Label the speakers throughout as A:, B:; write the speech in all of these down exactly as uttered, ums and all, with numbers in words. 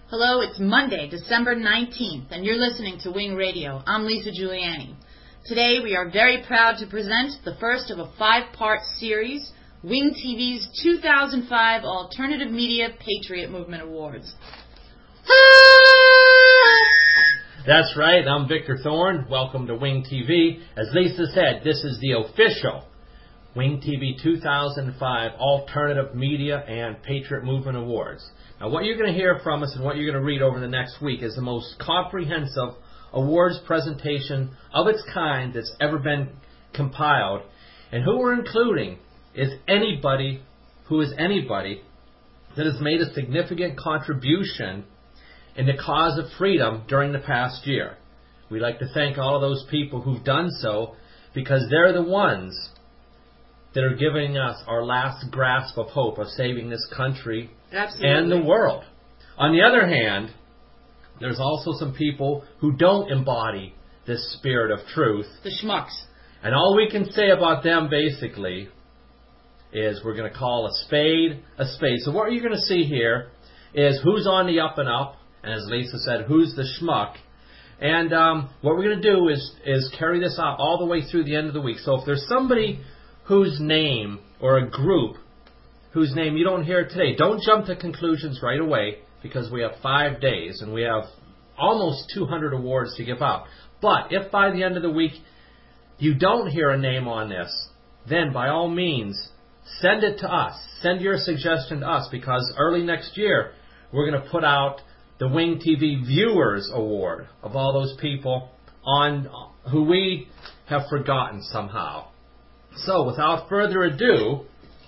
A: Hello, it's Monday, December nineteenth, and you're listening to Wing Radio. I'm Lisa Giuliani. Today we are very proud to present the first of a five-part series, Wing T V's two thousand five Alternative Media Patriot Movement Awards.
B: That's right, I'm Victor Thorne. Welcome to Wing T V. As Lisa said, this is the official Wing T V two thousand five Alternative Media and Patriot Movement Awards. Now, what you're going to hear from us and what you're going to read over the next week is the most comprehensive awards presentation of its kind that's ever been compiled. And who we're including is anybody who is anybody that has made a significant contribution in the cause of freedom during the past year. We'd like to thank all of those people who've done so because they're the ones that are giving us our last grasp of hope of saving this country
A: Absolutely.
B: And the world. On the other hand, there's also some people who don't embody this spirit of truth.
A: The schmucks.
B: And all we can say about them, basically, is we're going to call a spade a spade. So what you're going to see here is who's on the up and up, and as Lisa said, who's the schmuck. And um, what we're going to do is, is carry this out all the way through the end of the week. So if there's somebody whose name or a group whose name you don't hear today, don't jump to conclusions right away because we have five days and we have almost two hundred awards to give out. But if by the end of the week you don't hear a name on this, then by all means send it to us. Send your suggestion to us because early next year we're going to put out the Wing T V Viewers Award of all those people on who we have forgotten somehow. So without further ado,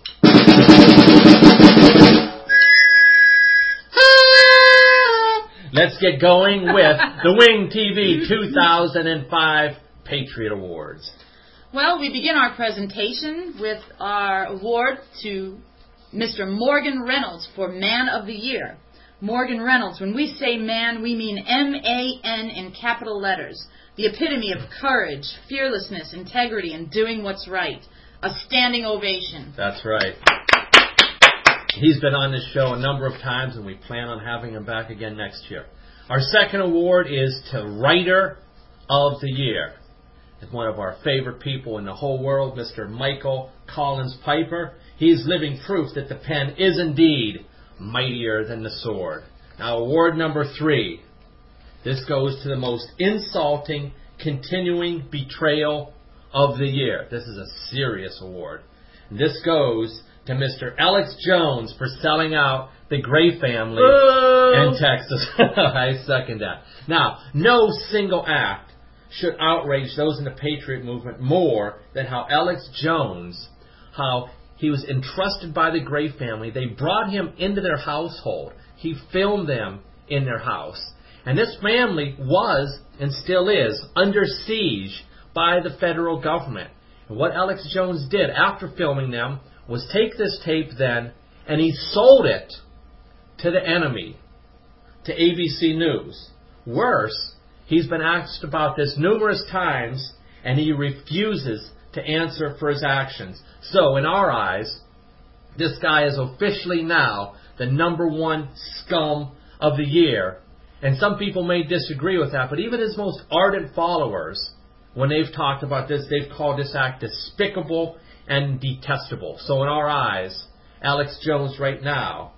B: let's get going with the Wing T V two thousand five Patriot Awards.
A: Well, we begin our presentation with our award to Mister Morgan Reynolds for Man of the Year. Morgan Reynolds, when we say man, we mean M A N in capital letters. The epitome of courage, fearlessness, integrity, and doing what's right. A standing ovation.
B: That's right. He's been on this show a number of times, and we plan on having him back again next year. Our second award is to Writer of the Year. It's one of our favorite people in the whole world, Mister Michael Collins Piper. He's living proof that the pen is indeed mightier than the sword. Now, award number three. This goes to the most insulting, continuing betrayal of the year. This is a serious award. This goes to Mister Alex Jones for selling out the Gray family Whoa. in Texas. I second that. Now, no single act should outrage those in the Patriot movement more than how Alex Jones, how he was entrusted by the Gray family. They brought him into their household. He filmed them in their house. And this family was, and still is, under siege by the federal government. And what Alex Jones did after filming them was take this tape then, and he sold it to the enemy, to A B C News. Worse, he's been asked about this numerous times, and he refuses to answer for his actions. So, in our eyes, this guy is officially now the number one scum of the year. And some people may disagree with that, but even his most ardent followers, when they've talked about this, they've called this act despicable and detestable. So in our eyes, Alex Jones right now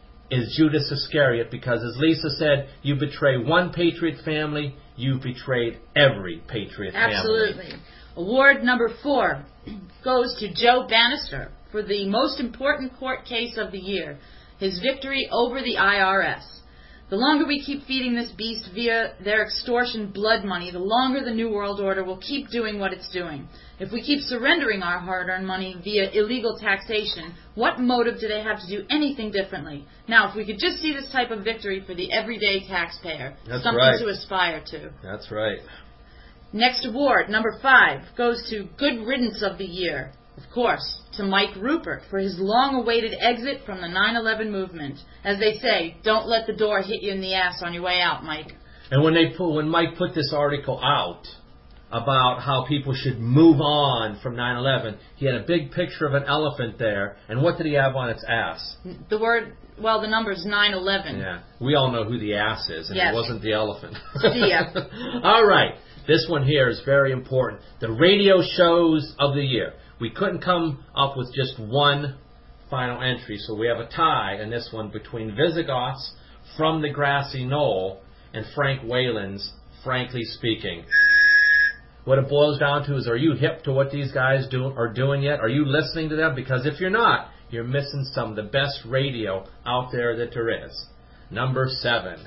B: is Judas Iscariot because, as Lisa said, you betray one Patriot family, you've betrayed every Patriot family.
A: Absolutely. Award number four goes to Joe Bannister for the most important court case of the year, his victory over the I R S. The longer we keep feeding this beast via their extortion blood money, the longer the New World Order will keep doing what it's doing. If we keep surrendering our hard-earned money via illegal taxation, what motive do they have to do anything differently? Now, if we could just see this type of victory for the everyday taxpayer,
B: That's
A: something
B: right.
A: to aspire to.
B: That's right.
A: Next award, number five, goes to Good Riddance of the Year. Of course, to Mike Rupert for his long-awaited exit from the nine eleven movement. As they say, don't let the door hit you in the ass on your way out, Mike.
B: And when they put, when Mike put this article out about how people should move on from nine eleven, he had a big picture of an elephant there, and what did he have on its ass?
A: The word well, the number's nine eleven.
B: Yeah. We all know who the ass is, and
A: Yes.
B: it wasn't the elephant.
A: See ya.
B: All right. This one here is very important. The radio shows of the year. We couldn't come up with just one final entry, so we have a tie in this one between Visigoths from the Grassy Knoll and Frank Whalen's Frankly Speaking. What it boils down to is, are you hip to what these guys do, are doing yet? Are you listening to them? Because if you're not, you're missing some of the best radio out there that there is. Number seven,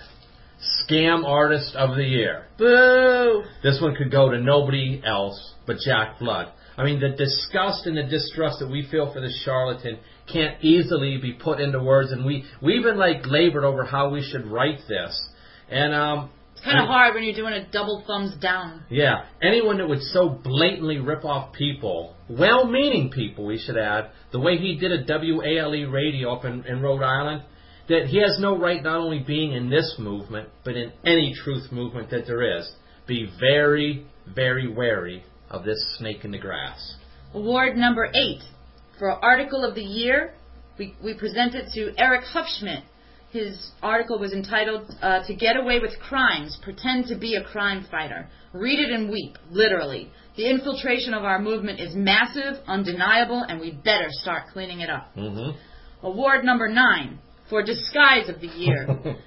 B: Scam Artist of the Year.
A: Boo!
B: This one could go to nobody else but Jack Blood. I mean, the disgust and the distrust that we feel for this charlatan can't easily be put into words, and we, we even, like, labored over how we should write this. And, um...
A: It's kind of hard when you're doing a double thumbs down.
B: Yeah. Anyone that would so blatantly rip off people, well-meaning people, we should add, the way he did a W A L E radio up in, in Rhode Island, that he has no right not only being in this movement, but in any truth movement that there is. Be very, very wary of this snake in the grass.
A: Award number eight. For Article of the Year, we, we present it to Eric Hupschmidt. His article was entitled, uh, To Get Away with Crimes, Pretend to be a Crime Fighter. Read it and weep, literally. The infiltration of our movement is massive, undeniable, and we better start cleaning it up.
B: Mm-hmm.
A: Award number nine. For Disguise of the Year,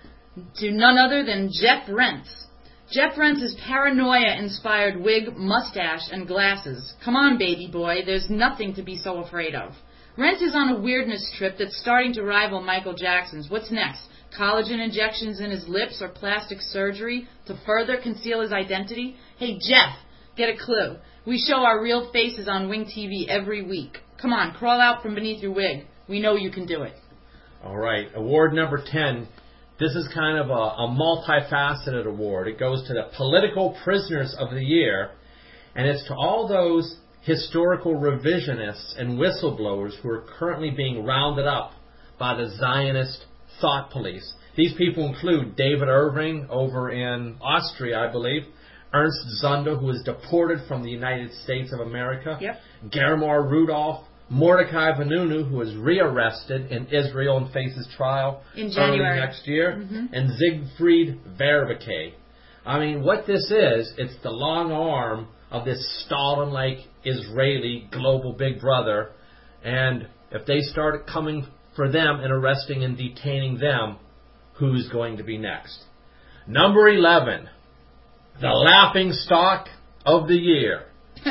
A: to none other than Jeff Rentz. Jeff Rentz's paranoia-inspired wig, mustache, and glasses. Come on, baby boy, there's nothing to be so afraid of. Rentz is on a weirdness trip that's starting to rival Michael Jackson's. What's next? Collagen injections in his lips or plastic surgery to further conceal his identity? Hey, Jeff, get a clue. We show our real faces on Wing T V every week. Come on, crawl out from beneath your wig. We know you can do it.
B: All right, award number ten. This is kind of a, a multifaceted award. It goes to the Political Prisoners of the Year, and it's to all those historical revisionists and whistleblowers who are currently being rounded up by the Zionist thought police. These people include David Irving over in Austria, I believe, Ernst Zunda, who was deported from the United States of America,
A: yep.
B: Germar Rudolph, Mordecai Vanunu, who was rearrested in Israel and faces trial
A: in January
B: early next year,
A: mm-hmm.
B: and Siegfried Verbeke. I mean, what this is, it's the long arm of this Stalin-like Israeli global big brother, and if they start coming for them and arresting and detaining them, who's going to be next? Number eleven, the laughing stock of the year,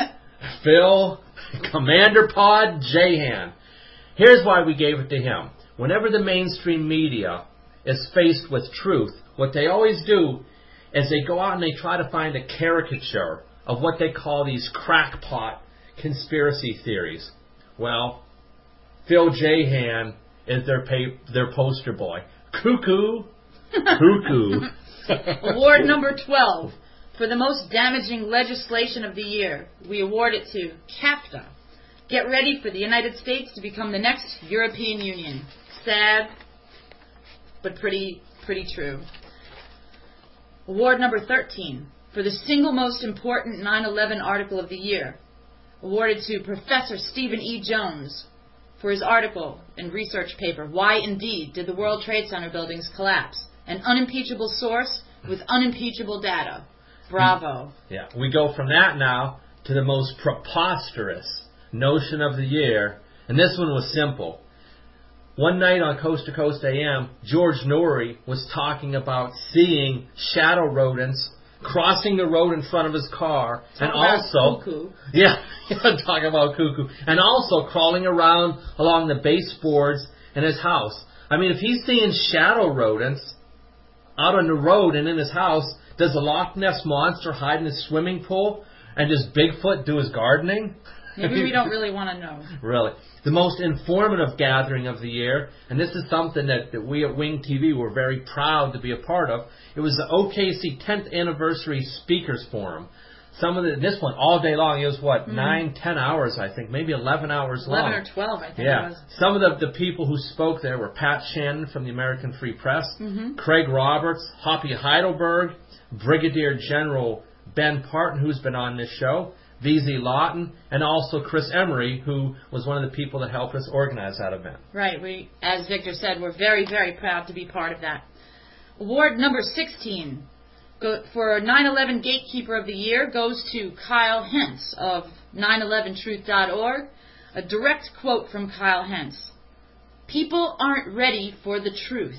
B: Phil Commander Pod Jahan. Here's why we gave it to him. Whenever the mainstream media is faced with truth, what they always do is they go out and they try to find a caricature of what they call these crackpot conspiracy theories. Well, Phil Jahan is their pay, their poster boy. Cuckoo, cuckoo.
A: Award number twelve. For the most damaging legislation of the year, we award it to CAFTA. Get ready for the United States to become the next European Union. Sad, but pretty, pretty true. Award number thirteen. For the single most important nine eleven article of the year, awarded to Professor Stephen E. Jones for his article and research paper, Why Indeed Did the World Trade Center Buildings Collapse? An unimpeachable source with unimpeachable data. Bravo.
B: Yeah, we go from that now to the most preposterous notion of the year, and this one was simple. One night on Coast to Coast A M, George Noory was talking about seeing shadow rodents crossing the road in front of his car,
A: Talk
B: and
A: about
B: also,
A: cuckoo.
B: yeah, talk about cuckoo, and also crawling around along the baseboards in his house. I mean, if he's seeing shadow rodents out on the road and in his house, does the Loch Ness Monster hide in his swimming pool and does Bigfoot do his gardening?
A: Maybe we don't really want to know.
B: Really. The most informative gathering of the year, and this is something that, that we at Wing T V were very proud to be a part of, it was the O K C tenth Anniversary Speakers Forum. Some of the, this one all day long, it was what, mm. nine, ten hours, I think, maybe eleven hours long.
A: eleven or twelve, I think
B: yeah.
A: it was.
B: Some of the, the people who spoke there were Pat Shannon from the American Free Press,
A: mm-hmm.
B: Craig Roberts, Hoppy Heidelberg, Brigadier General Ben Parton, who's been on this show, V Z Lawton, and also Chris Emery, who was one of the people that helped us organize that event.
A: Right. We, as Victor said, we're very, very proud to be part of that. Award number sixteen go, for nine eleven Gatekeeper of the Year goes to Kyle Hentz of nine eleven truth dot org. A direct quote from Kyle Hentz. "People aren't ready for the truth.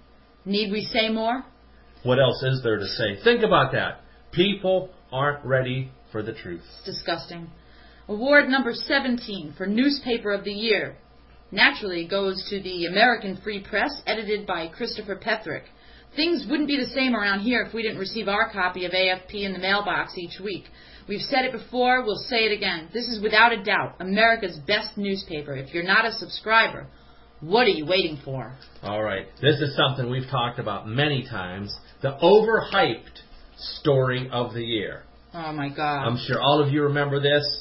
A: Need we say more?"
B: What else is there to say? Think about that. People aren't ready for the truth.
A: It's disgusting. Award number seventeen for Newspaper of the Year naturally goes to the American Free Press, edited by Christopher Petherick. Things wouldn't be the same around here if we didn't receive our copy of A F P in the mailbox each week. We've said it before, we'll say it again. This is without a doubt America's best newspaper. If you're not a subscriber, what are you waiting for?
B: All right. This is something we've talked about many times. The overhyped story of the year.
A: Oh, my God.
B: I'm sure all of you remember this.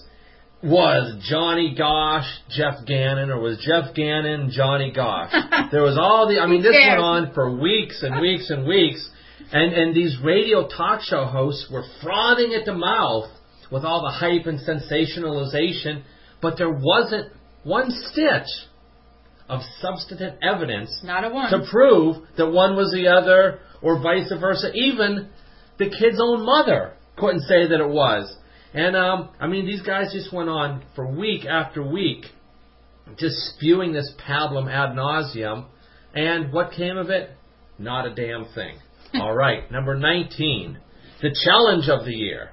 B: Was Johnny Gosh Jeff Gannon, or was Jeff Gannon Johnny Gosh? There was all the, I mean, this went on for weeks and weeks and weeks. And, and these radio talk show hosts were frothing at the mouth with all the hype and sensationalization, but there wasn't one stitch of substantive evidence
A: Not a one.
B: to prove that one was the other, or vice versa. Even the kid's own mother couldn't say that it was. And, um, I mean, these guys just went on for week after week just spewing this pablum ad nauseum. And what came of it? Not a damn thing. All right, number nineteen, the challenge of the year.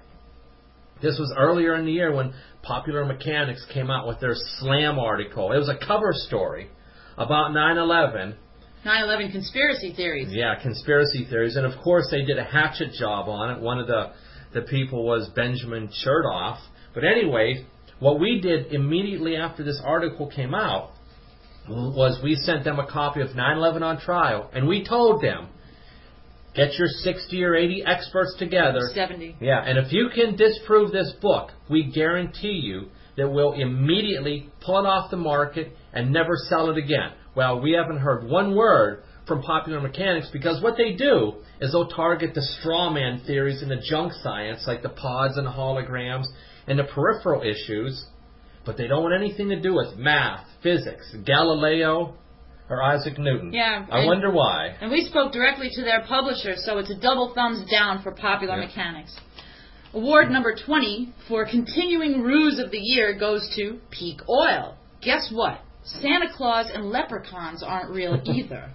B: This was earlier in the year when Popular Mechanics came out with their Slam article. It was a cover story about nine eleven.
A: nine eleven conspiracy theories.
B: Yeah, conspiracy theories. And, of course, they did a hatchet job on it. One of the, the people was Benjamin Chertoff. But anyway, what we did immediately after this article came out was we sent them a copy of nine eleven on Trial, and we told them, get your sixty or eighty experts together.
A: seventy.
B: Yeah, and if you can disprove this book, we guarantee you that we'll immediately pull it off the market and never sell it again. Well, we haven't heard one word from Popular Mechanics, because what they do is they'll target the straw man theories and the junk science, like the pods and the holograms and the peripheral issues, but they don't want anything to do with math, physics, Galileo, or Isaac Newton.
A: Yeah,
B: I
A: and,
B: wonder why.
A: And we spoke directly to their publisher, so it's a double thumbs down for Popular
B: Yeah.
A: Mechanics. Award number twenty for Continuing Ruse of the Year goes to Peak Oil. Guess what? Santa Claus and leprechauns aren't real either.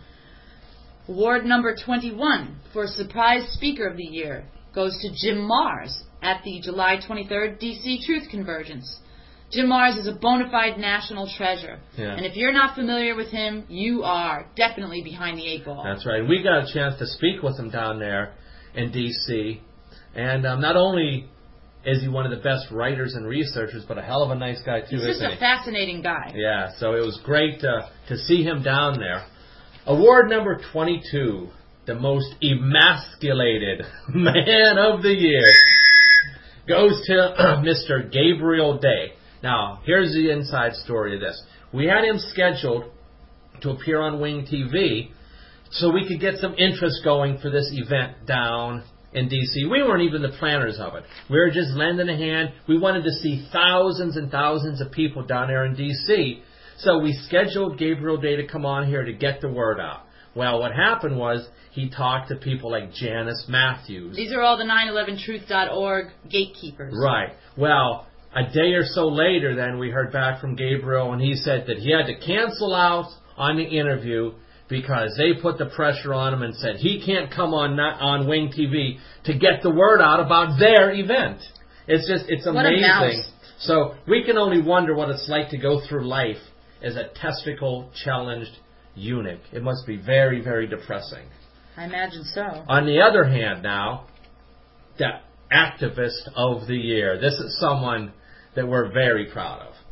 A: Award number twenty-one for Surprise Speaker of the Year goes to Jim Mars at the July twenty-third D C Truth Convergence. Jim Mars is a bona fide national treasure.
B: Yeah.
A: And if you're not familiar with him, you are definitely behind the eight ball.
B: That's right. We got a chance to speak with him down there in D C And um, not only is he one of the best writers and researchers, but a hell of a nice guy, too,
A: He's just
B: isn't
A: a
B: he?
A: fascinating guy.
B: Yeah, so it was great to, to see him down there. Award number twenty-two, the most emasculated man of the year, goes to Mister Gabriel Day. Now, here's the inside story of this. We had him scheduled to appear on Wing T V so we could get some interest going for this event down in D C We weren't even the planners of it. We were just lending a hand. We wanted to see thousands and thousands of people down there in D C So we scheduled Gabriel Day to come on here to get the word out. Well, what happened was he talked to people like Janice Matthews.
A: These are all the nine eleven truth dot org gatekeepers.
B: Right. Well, a day or so later then we heard back from Gabriel, and he said that he had to cancel out on the interview because they put the pressure on him and said he can't come on not on Wing T V to get the word out about their event. It's just, it's
A: What a
B: amazing.
A: mouse.
B: So we can only wonder what it's like to go through life as a testicle-challenged eunuch. It must be very, very depressing.
A: I imagine so.
B: On the other hand now, the activist of the year. This is someone that we're very proud of.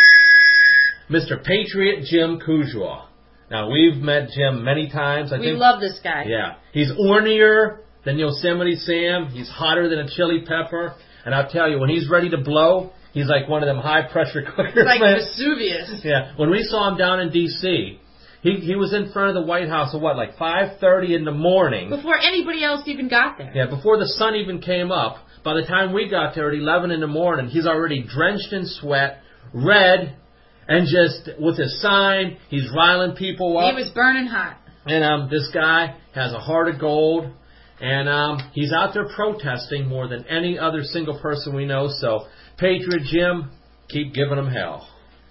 B: Mister Patriot Jim Kujua. Now, we've met Jim many times. I
A: We
B: think,
A: love this guy.
B: Yeah. He's ornier than Yosemite Sam. He's hotter than a chili pepper. And I'll tell you, when he's ready to blow, he's like one of them high-pressure cookers.
A: Like
B: man.
A: Vesuvius.
B: Yeah. When we saw him down in D C, He he was in front of the White House at what, like five thirty in the morning.
A: Before anybody else even got there.
B: Yeah, before the sun even came up. By the time we got there at eleven in the morning, he's already drenched in sweat, red, and just with his sign, he's riling people up.
A: He was burning hot.
B: And um, this guy has a heart of gold, and um, he's out there protesting more than any other single person we know. So, Patriot Jim, keep giving him hell.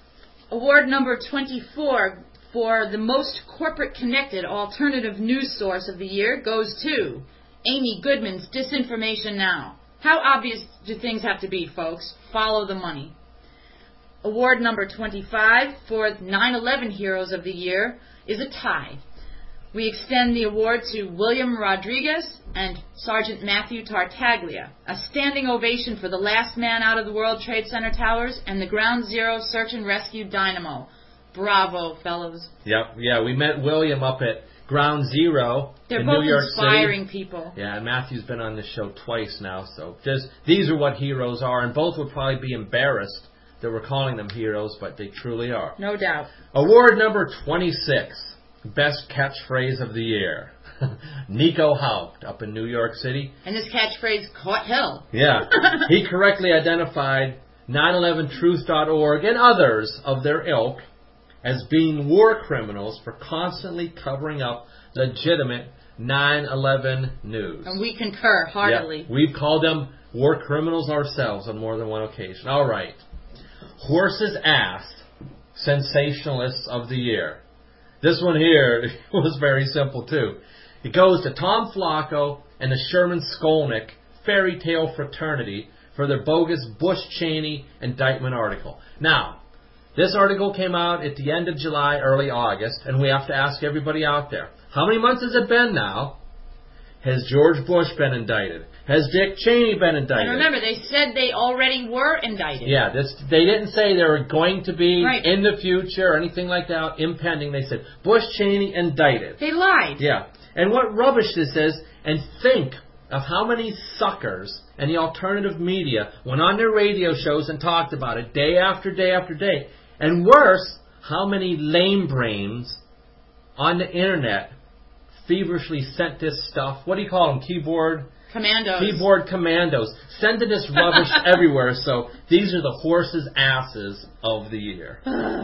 A: Award number twenty-four for the most corporate-connected alternative news source of the year goes to Amy Goodman's Disinformation Now. How obvious do things have to be, folks? Follow the money. Award number twenty-five for nine eleven Heroes of the Year is a tie. We extend the award to William Rodriguez and Sergeant Matthew Tartaglia. A standing ovation for the last man out of the World Trade Center towers and the Ground Zero Search and Rescue Dynamo. Bravo, fellows.
B: Yep, yeah, we met William up at Ground Zero
A: They're
B: in
A: both
B: New York
A: inspiring
B: City.
A: people.
B: Yeah, and Matthew's been on this show twice now, so just these are what heroes are, and both would probably be embarrassed that we're calling them heroes, but they truly are.
A: No doubt.
B: Award number twenty-six, Best Catchphrase of the Year. Nico Haupt up in New York City.
A: And this catchphrase caught hell.
B: Yeah, he correctly identified nine eleven truth dot org and others of their ilk as being war criminals for constantly covering up legitimate nine eleven news.
A: And we concur heartily.
B: Yeah, we've called them war criminals ourselves on more than one occasion. All right. Horse's Ass Sensationalists of the Year. This one here was very simple, too. It goes to Tom Flacco and the Sherman Skolnick Fairy Tale Fraternity for their bogus Bush-Cheney indictment article. Now, this article came out at the end of July, early August, and we have to ask everybody out there, how many months has it been now? Has George Bush been indicted? Has Dick Cheney been indicted?
A: And remember, they said they already were indicted.
B: Yeah, this, they didn't say they were going to be
A: right.
B: in the future or anything like that, impending. They said, Bush, Cheney, indicted.
A: They lied.
B: Yeah. And what rubbish this is, and think of how many suckers and the alternative media went on their radio shows and talked about it day after day after day. And worse, how many lame brains on the internet feverishly sent this stuff. What do you call them? Keyboard?
A: Commandos.
B: Keyboard commandos. Sending this rubbish everywhere. So these are the horses' asses of the year.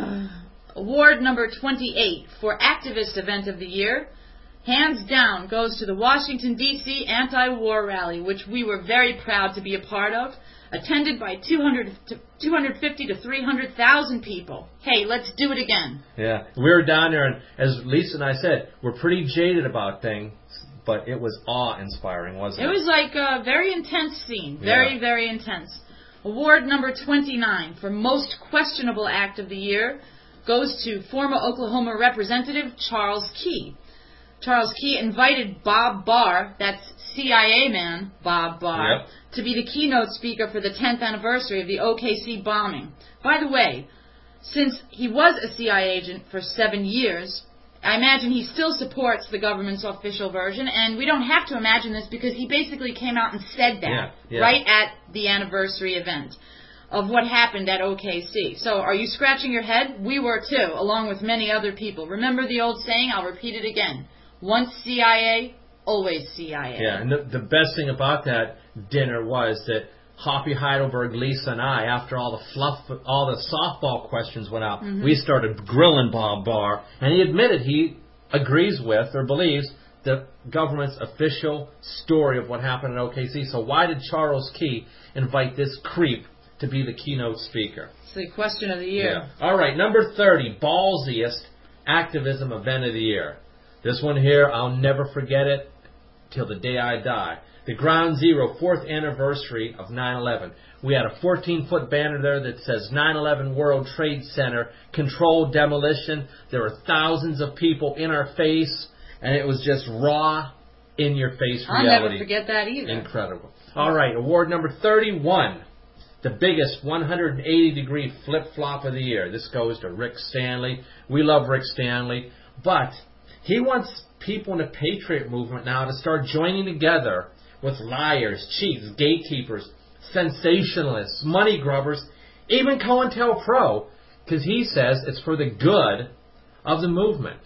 A: Award number twenty-eight for Activist Event of the Year, hands down, goes to the Washington, D C anti-war rally, which we were very proud to be a part of. Attended by two hundred to two hundred fifty to three hundred thousand people. Hey, let's do it again.
B: Yeah, we were down there, and as Lisa and I said, we're pretty jaded about things, but it was awe-inspiring, wasn't it?
A: It was like a very intense scene. Very, yeah. very intense. Award number twenty-nine for Most Questionable Act of the Year goes to former Oklahoma Representative Charles Key. Charles Key invited Bob Barr, that's C I A man Bob Barr, yep. to be the keynote speaker for the tenth anniversary of the O K C bombing. By the way, since he was a C I A agent for seven years, I imagine he still supports the government's official version, and we don't have to imagine this because he basically came out and said that
B: yeah, yeah.
A: right at the anniversary event of what happened at O K C. So are you scratching your head? We were too, along with many other people. Remember the old saying? I'll repeat it again. Once C I A, always C I A.
B: Yeah, and the, the best thing about that dinner was that Hoppy Heidelberg, Lisa, and I, after all the fluff, all the softball questions went out, mm-hmm. we started grilling Bob Barr, and he admitted he agrees with or believes the government's official story of what happened at O K C. So why did Charles Key invite this creep to be the keynote speaker?
A: It's the question of the year.
B: Yeah. All right, number thirty, ballsiest activism event of the year. This one here, I'll never forget it till the day I die. The Ground Zero fourth anniversary of nine eleven. We had a fourteen-foot banner there that says nine eleven World Trade Center, controlled demolition. There were thousands of people in our face, and it was just raw, in-your-face reality.
A: I'll never forget that either.
B: Incredible. All right, award number thirty-one. The biggest one hundred eighty degree flip-flop of the year. This goes to Rick Stanley. We love Rick Stanley, but he wants people in the Patriot movement now to start joining together with liars, cheats, gatekeepers, sensationalists, money grubbers, even COINTELPRO, because he says it's for the good of the movement.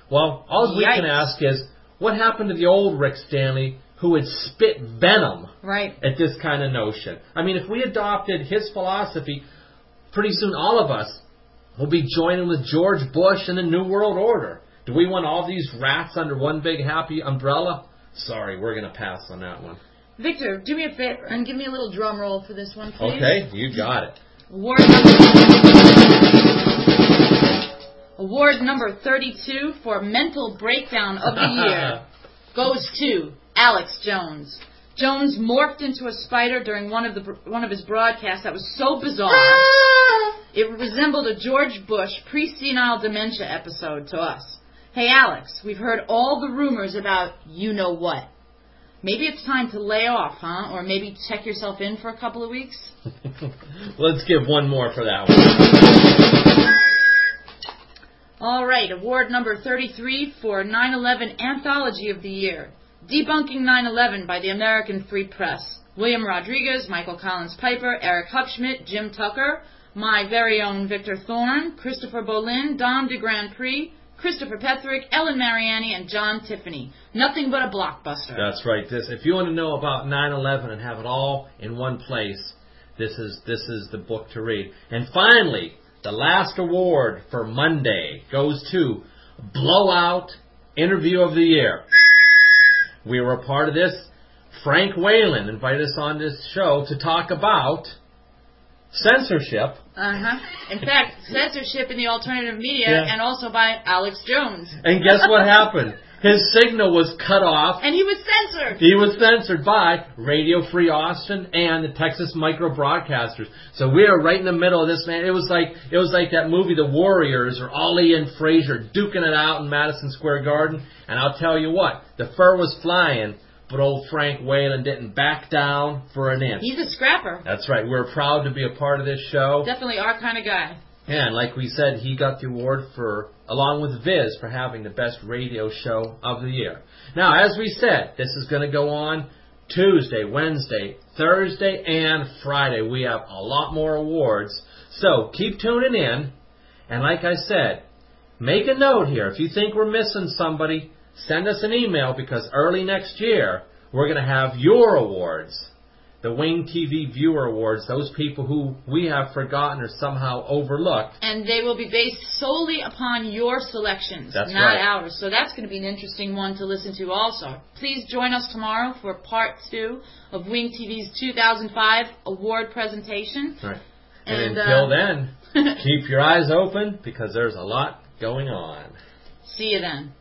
B: Well, all we
A: Yikes.
B: can ask is, what happened to the old Rick Stanley who would spit venom
A: right.
B: at this kind of notion? I mean, if we adopted his philosophy, pretty soon all of us will be joining with George Bush and the New World Order. Do we want all these rats under one big happy umbrella? Sorry, we're going to pass on that one.
A: Victor, do me a favor and give me a little drum roll for this one, please.
B: Okay, you got it.
A: Award number, award number thirty-two for Mental Breakdown of the Year goes to Alex Jones. Jones morphed into a spider during one of the one of his broadcasts that was so bizarre, it resembled a George Bush pre-senile dementia episode to us. Hey, Alex, we've heard all the rumors about you-know-what. Maybe it's time to lay off, huh? Or maybe check yourself in for a couple of weeks?
B: Let's give one more for that one.
A: All right, award number thirty-three for nine eleven Anthology of the Year. Debunking nine eleven by the American Free Press. William Rodriguez, Michael Collins Piper, Eric Hupschmidt, Jim Tucker, my very own Victor Thorne, Christopher Bolin, Dom de Grand Prix, Christopher Petherick, Ellen Mariani, and John Tiffany. Nothing but a blockbuster.
B: That's right. This, if you want to know about nine eleven and have it all in one place, this is this is the book to read. And finally, the last award for Monday goes to Blowout Interview of the Year. We were a part of this. Frank Whalen invited us on this show to talk about censorship.
A: Uh-huh. In fact, censorship in the alternative media,
B: Yeah.
A: and also by Alex Jones.
B: And guess what happened? His signal was cut off.
A: And he was censored.
B: He was censored by Radio Free Austin and the Texas Micro Broadcasters. So we are right in the middle of this, man. It was like it was like that movie, The Warriors, or Ali and Frazier duking it out in Madison Square Garden. And I'll tell you what, the fur was flying, but old Frank Whalen didn't back down for an inch.
A: He's a scrapper.
B: That's right. We're proud to be a part of this show.
A: Definitely our kind of guy.
B: Yeah, and like we said, he got the award for, along with Viz, for having the best radio show of the year. Now, as we said, this is going to go on Tuesday, Wednesday, Thursday, and Friday. We have a lot more awards. So keep tuning in. And like I said, make a note here. If you think we're missing somebody, send us an email, because early next year, we're going to have your awards. The Wing T V Viewer Awards, those people who we have forgotten or somehow overlooked.
A: And they will be based solely upon your selections,
B: That's
A: not
B: right.
A: ours. So that's going to be an interesting one to listen to also. Please join us tomorrow for part two of Wing T V's two thousand five award presentation.
B: Right. And,
A: And,
B: until
A: uh,
B: then, keep your eyes open, because there's a lot going on.
A: See you then.